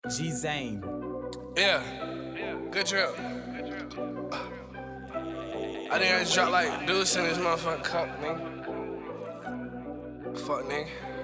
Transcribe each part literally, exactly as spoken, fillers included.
G-Zane. Yeah, good trip. I think I just dropped like deuce in this motherfucking cup, nigga. Fuck, nigga.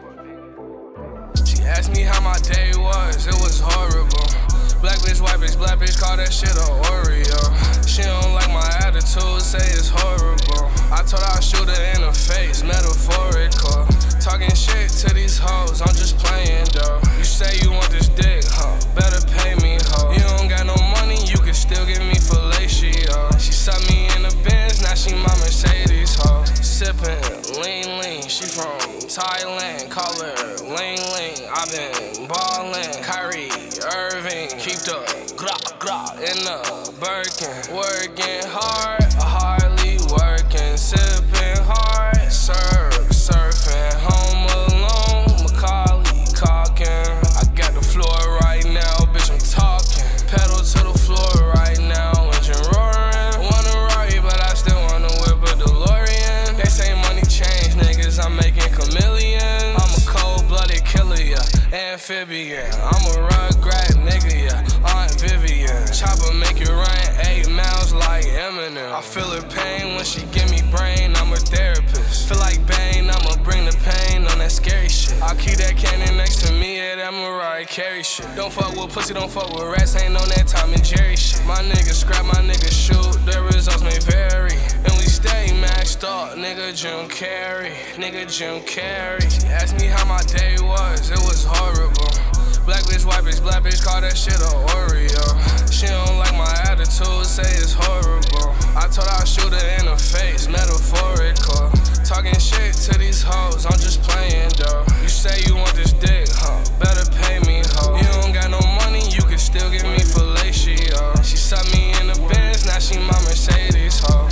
She asked me how my day was, it was horrible. Black bitch, white bitch, black bitch, call that shit a Oreo. She don't like my attitude, say it's horrible. I told her I'd shoot her in the face, metaphorical. Talking shit to these hoes, I'm just playing though. You say you want this dick, huh? Better pay me, ho. You don't got no money, you can still give me fellatio. She sucked me in the Benz, now she my Mercedes, ho. Sippin' lean lean, she from Thailand, call her lean lean. I been ballin', Kyrie Irving, keep the gra gra in the Birkin. Working hard, hardly working, sipping hard, surf, surfing, home alone, Macaulay Culkin. I got the floor right now, bitch, I'm talking. Pedal to the floor right now, engine roaring. Want a Rari, but I still wanna whip a DeLorean. They say money change, niggas, I'm making chameleon. I'm a cold-blooded killer, yeah, amphibian. I'm a rugrat nigga, yeah, Aunt Vivian. Chopper make you run eight miles like Eminem. I feel her pain when she give me brain, I'm a therapist. Feel like Bane, I'ma bring the pain on that scary shit. I'll keep that cannon next to me, yeah, that Mariah Carey shit. Don't fuck with pussy, don't fuck with rats, ain't on that Tom and Jerry shit. My niggas scrap, my niggas shoot, the results may vary. And we stay maxed up, nigga Jim Carrey, nigga Jim Carrey. She asked me how my day was, it was horrible. Black bitch, white bitch, black bitch, call that shit a Oreo. She don't like my attitude, say it's horrible. I told her I'd shoot her in the face, metaphorical. Talking shit to these hoes, I'm just playing though. You say you want this dick, huh? Better pay me, ho. You don't got no money, you can still give me fellatio. She sucked me in the Benz, now she my Mercedes, ho.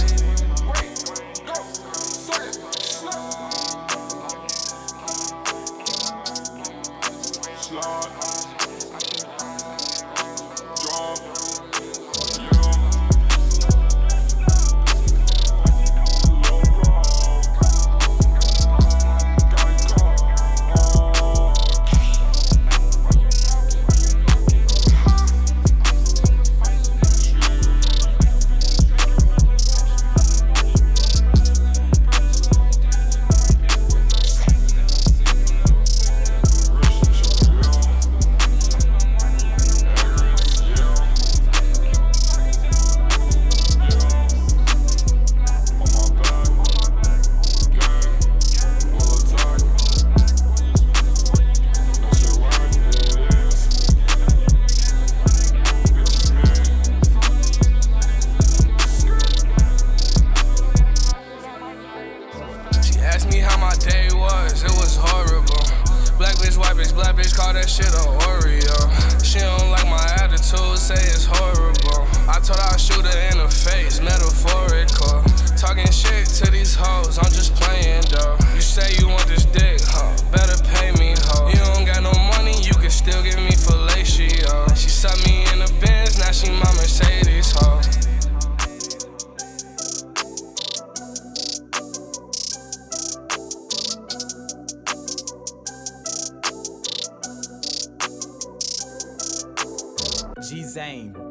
Asked me how my day was, it was horrible. Black bitch, white bitch, black bitch, call that shit a Oreo. She don't like my attitude, say it's horrible. I told her I'd shoot her in the face, metaphorical. Talking shit to these hoes, I'm just playing though. You say you want this dick, huh? Better pay me, ho. You don't got no money, you can still give me fellatio. She sucked me in the Benz, now she my Mercedes, ho. G-Zane.